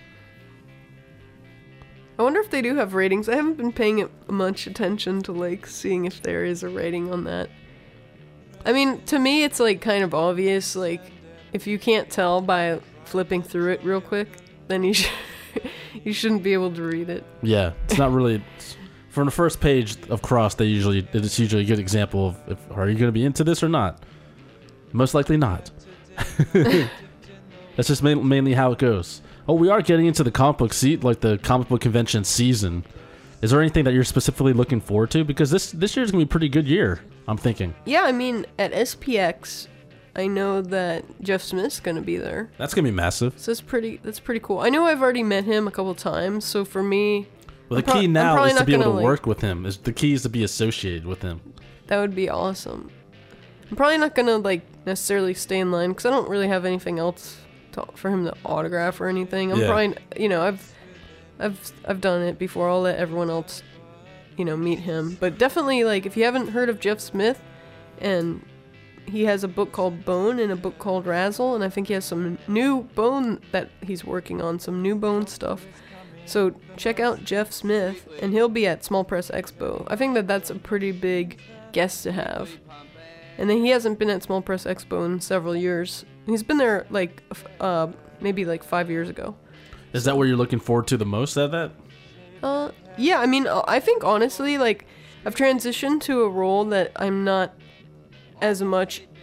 I wonder if they do have ratings. I haven't been paying it much attention to like seeing if there is a rating on that. I mean, to me, it's like kind of obvious. Like, if you can't tell by flipping through it real quick, then you should you shouldn't be able to read it. Yeah, it's not really. It's, from the first page of Cross, they usually it's usually a good example of if are you going to be into this or not. Most likely not. That's just main, mainly how it goes. Oh, we are getting into the comic book se- like the comic book convention season. Is there anything that you're specifically looking forward to? Because this this year's gonna be a pretty good year. I'm thinking Yeah, I mean, at S P X, I know that Jeff Smith's gonna be there. that's gonna be massive. So that's pretty. That's pretty cool. I know I've already met him a couple times. So for me, Well, the I'm pro- key I'm now probably is to not be able to gonna, like- work with him. Is the key is to be associated with him. that would be awesome. I'm probably not gonna like necessarily stay in line because I don't really have anything else to, for him to autograph or anything. I'm Yeah. probably, you know, I've, I've, I've done it before. I'll let everyone else, you know, meet him. But definitely, like, if you haven't heard of Jeff Smith, and he has a book called Bone and a book called Razzle, and I think he has some new Bone that he's working on, some new Bone stuff. So check out Jeff Smith, and he'll be at Small Press Expo. I think that that's a pretty big guest to have. And then he hasn't been at Small Press Expo in several years. He's been there like f- uh maybe like five years ago. Is that what you're looking forward to the most out of that? Uh yeah, I mean uh, I think honestly like I've transitioned to a role that I'm not as much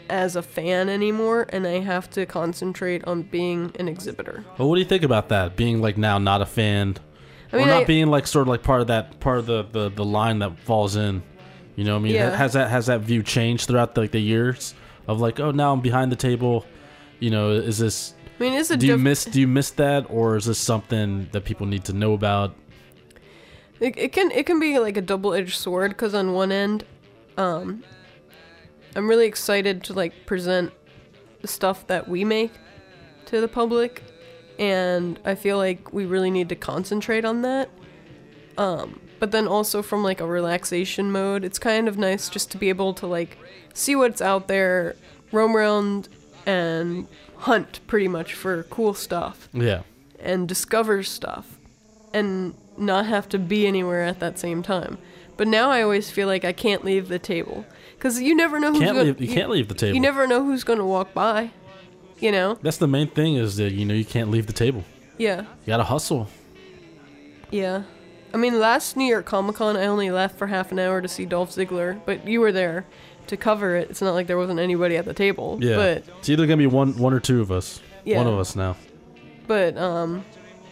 as a fan anymore, and I have to concentrate on being an exhibitor. Well, what do you think about that? Being like now not a fan, I mean, or not I- being like sort of like part of that part of the, the, the line that falls in. You know what I mean? Yeah. Has that has that view changed throughout the, like the years of like, oh, now I'm behind the table. You know, is this? I mean, it's a Do you diff- miss do you miss that, or is this something that people need to know about? It, it can it can be like a double-edged sword, because on one end, um, I'm really excited to like present the stuff that we make to the public, and I feel like we really need to concentrate on that. Um, but then also from like a relaxation mode, it's kind of nice just to be able to like see what's out there, roam around, and hunt pretty much for cool stuff Yeah. and discover stuff and not have to be anywhere at that same time. But now I always feel like I can't leave the table, because you never know who's Can't gonna, leave, you can't leave the table. You never know who's going to walk by, you know? That's the main thing, is that you know you can't leave the table. Yeah, You gotta hustle. yeah. I mean, last New York Comic Con, I only left for half an hour to see Dolph Ziggler, but you were there to cover it. It's not like there wasn't anybody at the table. Yeah. But, It's either gonna be one one or two of us. Yeah. One of us now. but, um,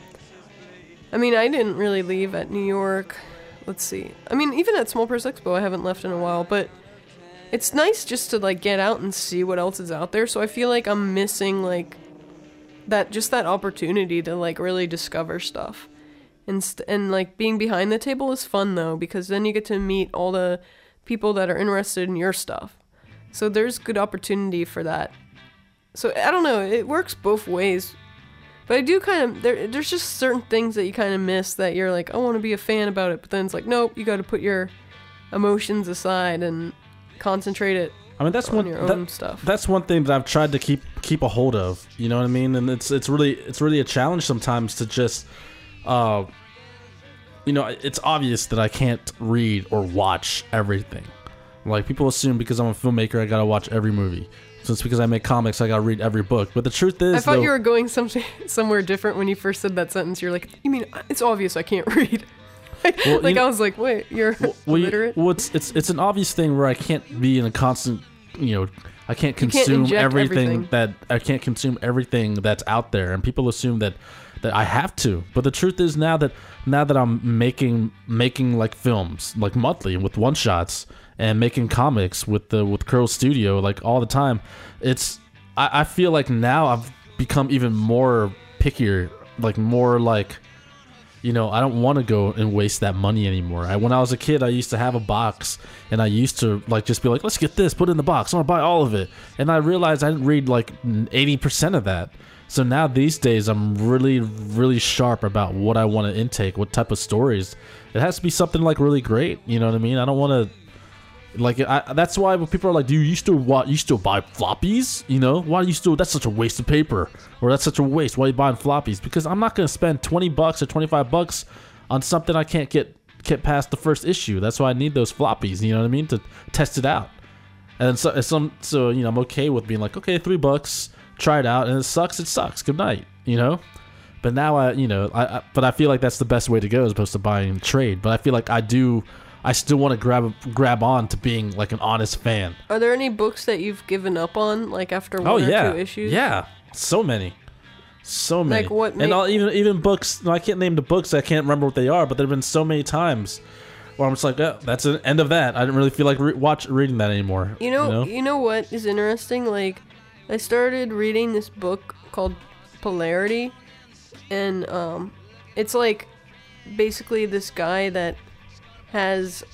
I mean, I didn't really leave at New York. Let's see. I mean, even at Small Press Expo, I haven't left in a while, but it's nice just to, like, get out and see what else is out there. So I feel like I'm missing, like, that, just that opportunity to, like, really discover stuff. And, st- and, like, being behind the table is fun, though, because then you get to meet all the people that are interested in your stuff. So there's good opportunity for that. So, I don't know, it works both ways. But I do kind of, there, there's just certain things that you kind of miss that you're like, I want to be a fan about it. But then it's like, nope, you got to put your emotions aside and concentrate it I mean, that's on one. your that- own stuff. That's one thing that I've tried to keep keep a hold of. You know what I mean? And it's it's really it's really a challenge sometimes to just, uh, you know, it's obvious that I can't read or watch everything. Like, people assume because I'm a filmmaker, I gotta watch every movie. So it's because I make comics, I gotta read every book. But the truth is, I thought though, you were going something somewhere different when you first said that sentence. You're like, you mean it's obvious I can't read? Well, like you- I was like, wait, you're well, you- illiterate? well, it's it's it's an obvious thing where I can't be in a constant, you know, I can't can't consume inject everything, everything. that I can't consume everything that's out there, and people assume that that I have to. But the truth is, now that now that I'm making making like films like monthly with one shots and making comics with the with Curl Studio like all the time, it's I, I feel like now I've become even more pickier, like more like. You know, I don't want to go and waste that money anymore. I, when I was a kid, I used to have a box, and I used to like just be like, "Let's get this, put it in the box. I want to buy all of it." And I realized I didn't read like eighty percent of that. So now these days, I'm really, really sharp about what I want to intake, what type of stories. It has to be something like really great. You know what I mean? I don't want to. Like I, that's why when people are like, "Do you still what? You still buy floppies? You know, why do you still? That's such a waste of paper, or that's such a waste. Why are you buying floppies? Because I'm not gonna spend twenty bucks or twenty five bucks on something I can't get get past the first issue. That's why I need those floppies. You know what I mean? To test it out. And then so some so you know I'm okay with being like, okay, three bucks, try it out, and it sucks. It sucks. Good night. You know. But now I you know I, I but I feel like that's the best way to go as opposed to buying trade. But I feel like I do. I still want to grab grab on to being like an honest fan. Are there any books that you've given up on, like after one Oh or yeah, two issues? yeah, so many, so many. Like what and make- all, even even books. No, I can't name the books. I can't remember what they are. But there've been so many times where I'm just like, oh, that's the end of that. I didn't really feel like re- watch reading that anymore. You know, you know? you know what is interesting? Like, I started reading this book called Polarity, and um, it's like basically this guy that has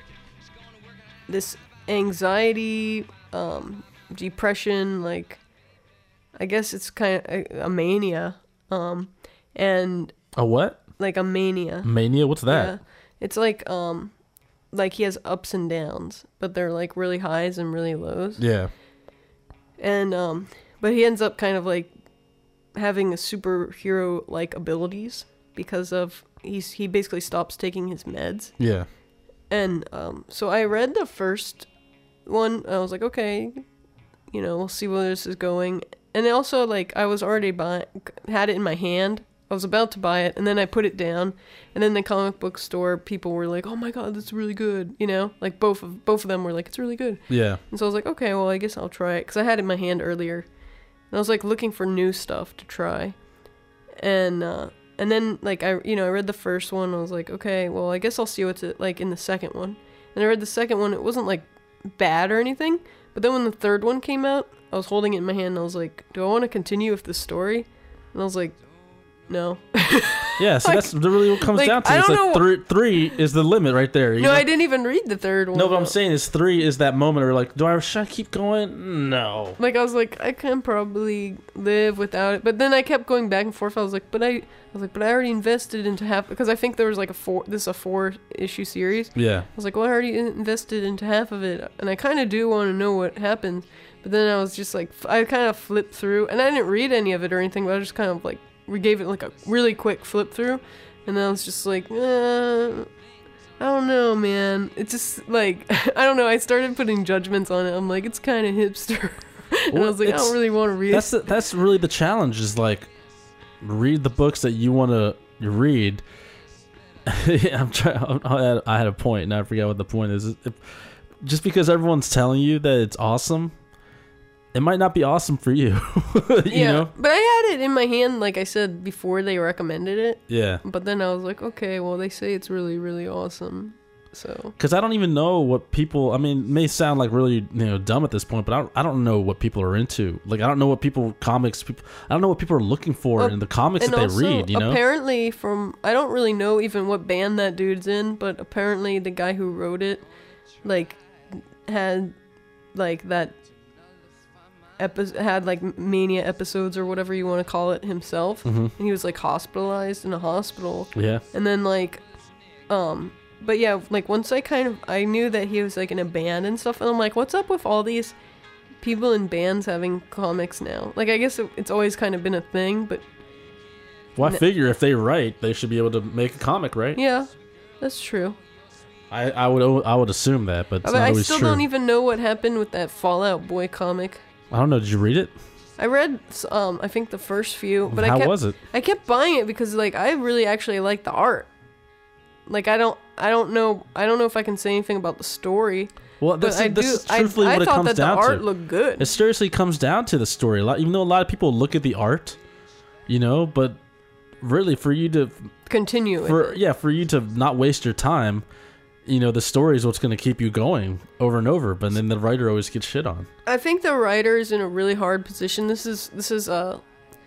this anxiety, um, depression, like I guess it's kind of a, a mania, um, and A what? like a mania. Mania? What's that? Yeah. It's like um, like he has ups and downs, but they're like really highs and really lows. Yeah. And um, but he ends up kind of like having a superhero like abilities because of he's he basically stops taking his meds. Yeah. And um, so I read the first one. I was like, okay, you know, we'll see where this is going. And also, like, I was already buy- had it in my hand I was about to buy it, and then I put it down, and then the comic book store people were like, "Oh my god, that's really good," you know, like both of both of them were like, "It's really good." Yeah. And so I was like, "Okay, well, I guess I'll try it," because I had it in my hand earlier, and I was like looking for new stuff to try, and uh, and then like I you know I read the first one, I was like, "Okay, well, I guess I'll see what's it like in the second one," and I read the second one. It wasn't like bad or anything, but then when the third one came out, I was holding it in my hand, and I was like, "Do I want to continue with the story?" And I was like, no. Yeah, so Like- that's really what it comes like, down to. I It's don't like know- three, three is the limit right there. You No, know? I didn't even read the third one. No, but I'm though. saying is three is that moment where like, do I should I keep going? No. Like, I was like, I can probably live without it. But then I kept going back and forth. I was like, but I, I was like, but I already invested into half, because I think there was like a four, this is a four issue series. Yeah. I was like, well, I already invested into half of it, and I kind of do want to know what happens. But then I was just like, f- I kind of flipped through, and I didn't read any of it or anything, but I just kind of like, we gave it like a really quick flip through, and then I was just like, uh, I don't know, man. It's just like, I don't know. I started putting judgments on it. I'm like, it's kind of hipster. And Well, I was like, I it's- don't really want to read That's it. the, that's really the challenge. Is like, read the books that you want to read. I'm trying. I had, I had a point, and I forgot what the point is. If, just because everyone's telling you that it's awesome, it might not be awesome for you. you Yeah, know? but I had it in my hand, like I said, before they recommended it. Yeah. But then I was like, okay, well, they say it's really, really awesome. So, Because I don't even know what people. I mean, it may sound like really you know dumb at this point, but I don't, I don't know what people are into. Like I don't know what people comics. People, I don't know what people are looking for Oh, in the comics and that they also, read. You know. apparently from, I don't really know even what band that dude's in, but apparently the guy who wrote it, like, had, like, that, epi- had, like, mania episodes or whatever you want to call it himself. hmm And he was, like, hospitalized in a hospital. Yeah. And then, like, um, but yeah, like, once I kind of, I knew that he was, like, in a band and stuff, and I'm like, what's up with all these people in bands having comics now? Like, I guess it, it's always kind of been a thing, but Well, I N- figure if they write, they should be able to make a comic, right? yeah, that's true. I, I would o- I would assume that, but it's But not I always still true. don't even know what happened with that Fallout Boy comic. I don't know. Did you read it? I read, um, I think the first few, but How I kept, was it? I kept buying it because, like, I really actually like the art. Like, I don't, I don't know, I don't know if I can say anything about the story, Well, but this, I is, this do. is I, truthfully I what it thought comes that the down art to. looked good. It seriously comes down to the story. A lot, even though a lot of people look at the art, you know, but really for you to, Continue with for it. yeah, for you to not waste your time, you know, the story is what's going to keep you going over and over. But then the writer always gets shit on. I think the writer is in a really hard position. This is this is a,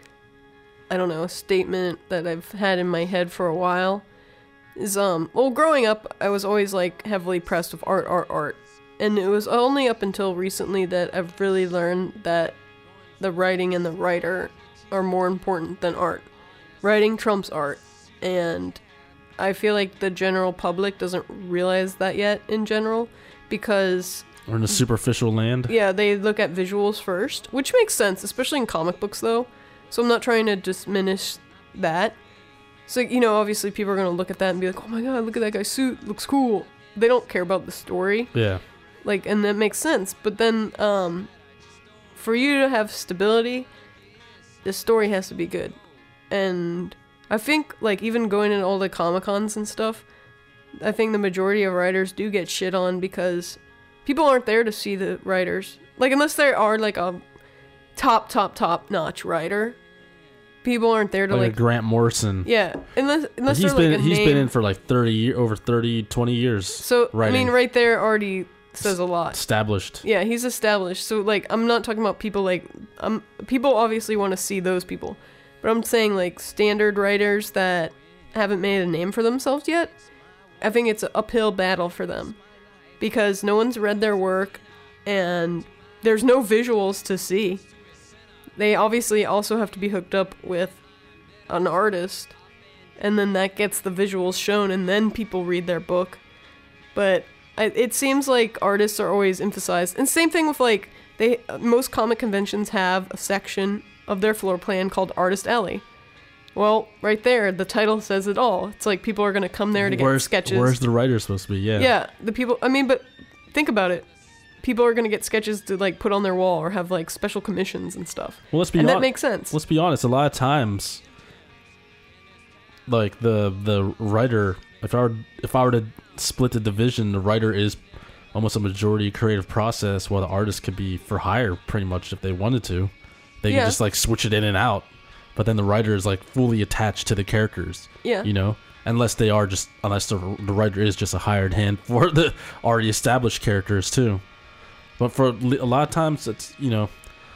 I don't know, a statement that I've had in my head for a while. Is um well, growing up, I was always like heavily pressed with art, art, art, and it was only up until recently that I've really learned that the writing and the writer are more important than art. Writing trumps art, and I feel like the general public doesn't realize that yet in general, because We're in a superficial land. yeah, they look at visuals first, which makes sense, especially in comic books, though. So I'm not trying to diminish that. So, you know, obviously people are going to look at that and be like, oh my god, look at that guy's suit, looks cool. They don't care about the story. Yeah. Like, and that makes sense. But then, um, for you to have stability, the story has to be good. And I think, like, even going in all the Comic-Cons and stuff, I think the majority of writers do get shit on because people aren't there to see the writers. Like, unless they are, like, a top, top, top notch writer, people aren't there to, Like, like, a Grant Morrison. yeah, unless, unless he's they're, been like, a he's name. been in for like thirty year, over thirty, twenty years. So, I writing. mean, right there already says a lot. Established. Yeah, he's established. So, like, I'm not talking about people like, um, people obviously want to see those people. But I'm saying, like, standard writers that haven't made a name for themselves yet, I think it's an uphill battle for them. Because no one's read their work, and there's no visuals to see. They obviously also have to be hooked up with an artist, and then that gets the visuals shown, and then people read their book. But I, it seems like artists are always emphasized, and same thing with, like, they most comic conventions have a section of their floor plan called Artist Alley. Well, right there, the title says it all. It's like people are going to come there to get where's, sketches. Where's the writer supposed to be? Yeah. Yeah, the people, I mean, but think about it. People are going to get sketches to, like, put on their wall or have, like, special commissions and stuff. Well, let's be And that hon- makes sense. Let's be honest. A lot of times, like the the writer. If I were if I were to split the division, the writer is almost a majority creative process, while the artist could be for hire pretty much if they wanted to. They Yeah. can just like switch it in and out, but then the writer is like fully attached to the characters. Yeah. You know, unless they are just unless the the writer is just a hired hand for the already established characters too. But for li- a lot of times, it's you know,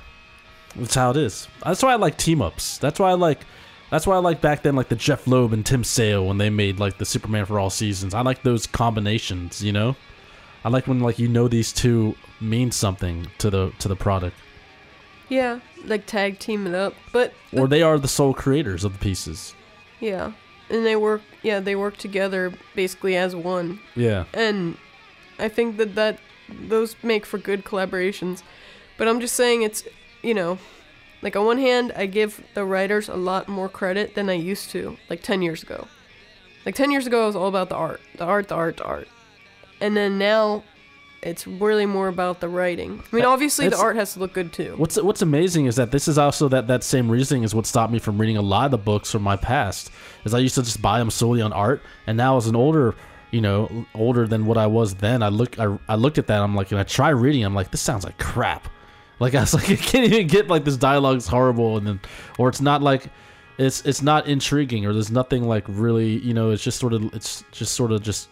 that's how it is. That's why I like team ups. That's why I like. That's why I like back then, like the Jeff Loeb and Tim Sale when they made like the Superman for All Seasons. I like those combinations, you know. I like when like you know these two mean something to the to the product, Yeah, like tag team it up. But or they are the sole creators of the pieces. yeah, and they work. Yeah, they work together basically as one. Yeah, And I think that that those make for good collaborations. But I'm just saying it's you know. Like, on one hand, I give the writers a lot more credit than I used to, like ten years ago. Like, ten years ago, it was all about the art. The art, the art, the art. And then now, it's really more about the writing. I mean, obviously, the It's- art has to look good, too. What's What's amazing is that this is also that, that same reasoning is what stopped me from reading a lot of the books from my past. Is I used to just buy them solely on art, and now as an older, you know, older than what I was then, I look I, I looked at that, I'm like, and I try reading, I'm like, this sounds like crap. Like I was like, I can't even get like this dialogue's horrible, and then or it's not like it's it's not intriguing, or there's nothing like really, you know, it's just sort of it's just sort of just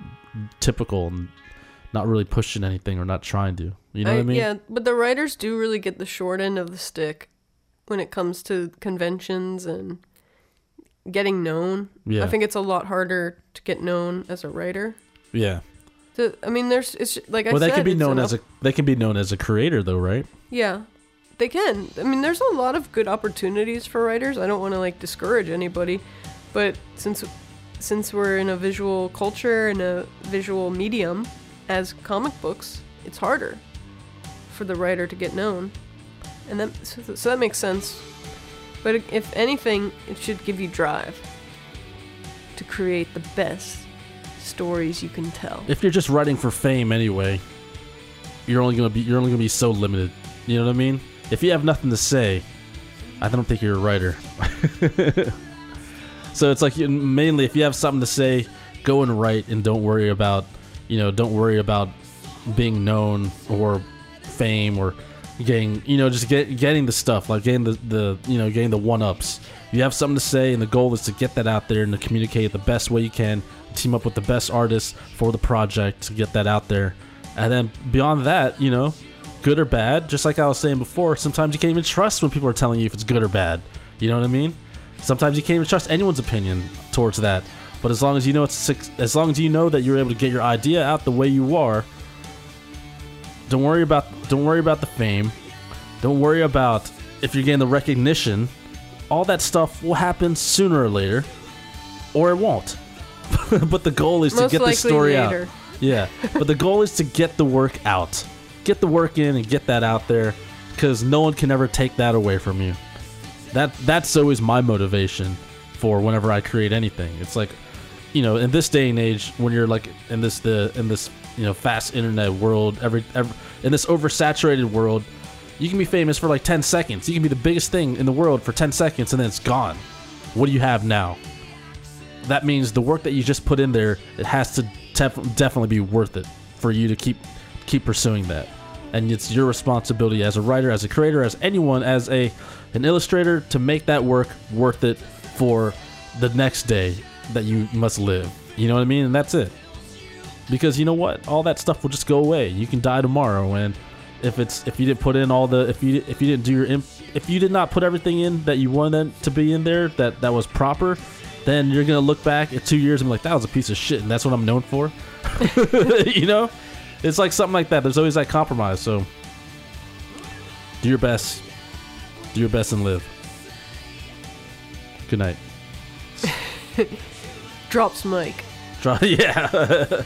typical and not really pushing anything or not trying to. You know what I mean? Yeah, but the writers do really get the short end of the stick when it comes to conventions and getting known. Yeah. I think it's a lot harder to get known as a writer. Yeah. So, I mean, there's it's like I Well, said. they can be it's known enough- as a they can be known as a creator though, right? Yeah, they can. I mean, there's a lot of good opportunities for writers. I don't want to like discourage anybody, but since since we're in a visual culture and a visual medium as comic books, it's harder for the writer to get known, and that so, so that makes sense. But if anything, it should give you drive to create the best stories you can tell. If you're just writing for fame anyway, you're only gonna be you're only gonna be so limited. You know what I mean? If you have nothing to say, I don't think you're a writer. So it's like you, mainly if you have something to say, go and write, and don't worry about you know don't worry about being known or fame or getting you know just get getting the stuff like getting the, the you know getting the one ups. You have something to say, and the goal is to get that out there and to communicate it the best way you can. Team up with the best artists for the project to get that out there, and then beyond that, you know, good or bad, just like I was saying before, sometimes you can't even trust when people are telling you if it's good or bad. You know what I mean? Sometimes you can't even trust anyone's opinion towards that. But as long as you know it's six, as long as you know that you're able to get your idea out the way you are, don't worry about don't worry about the fame. Don't worry about if you're getting the recognition. All that stuff will happen sooner or later, or it won't. But the goal is Most to get the likely story later. out. Yeah, but the goal is to get the work out. Get the work in and get that out there, because no one can ever take that away from you. That That's always my motivation for whenever I create anything. It's like, you know, in this day and age, when you're like in this the in this you know fast internet world, every, every in this oversaturated world, you can be famous for like ten seconds. You can be the biggest thing in the world for ten seconds, and then it's gone. What do you have now? That means the work that you just put in there, it has to tef- definitely be worth it for you to keep keep pursuing that. And it's your responsibility as a writer, as a creator, as anyone, as a an illustrator, to make that work worth it for the next day that you must live. You know what I mean? And that's it. Because you know what? All that stuff will just go away. You can die tomorrow, and if it's if you didn't put in all the if you if you didn't do your imp, if you did not put everything in that you wanted to be in there that that was proper, then you're gonna look back at two years and be like, that was a piece of shit, and that's what I'm known for. You know, it's like something like that. There's always that compromise. So do your best. Do your best and live. Good night. Drops mic. Try, yeah.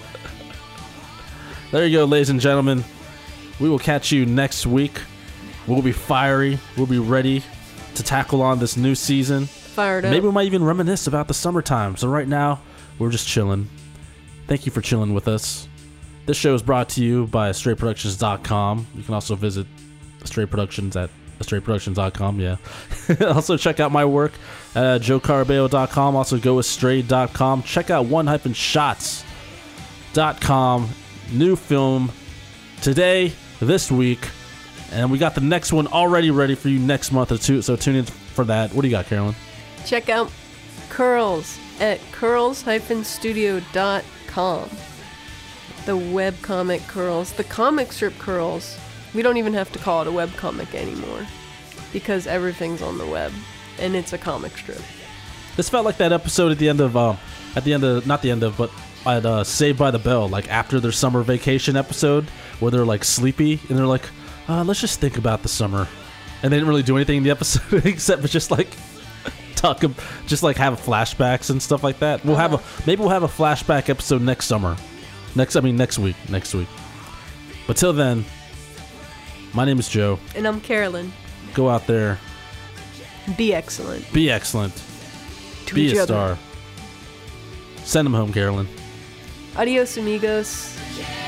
There you go, ladies and gentlemen. We will catch you next week. We'll be fiery. We'll be ready to tackle on this new season. Fired up. Maybe we might even reminisce about the summertime. So right now, we're just chilling. Thank you for chilling with us. This show is brought to you by stray productions dot com. You can also visit Stray Productions at straight productions dot com, yeah. Also, check out my work at joe carabeo dot com. Also, go astray dot com. Check out one shots dot com. New film today, this week. And we got the next one already ready for you next month or two. So tune in for that. What do you got, Carolyn? Check out Curls at curls studio dot com. The webcomic Curls. The comic strip Curls. We don't even have to call it a webcomic anymore. Because everything's on the web. And it's a comic strip. This felt like that episode at the end of, um, at the end of, not the end of, but at uh, Saved by the Bell. Like after their summer vacation episode where they're like sleepy and they're like, uh, let's just think about the summer. And they didn't really do anything in the episode except for just like talk, just like have flashbacks and stuff like that. We'll uh-huh. have a maybe we'll have a flashback episode next summer. Next, I mean next week. Next week. But till then, my name is Joe. And I'm Carolyn. Go out there. Be excellent. Be excellent. To Be each a other. star. Send them home, Carolyn. Adios, amigos. Yeah.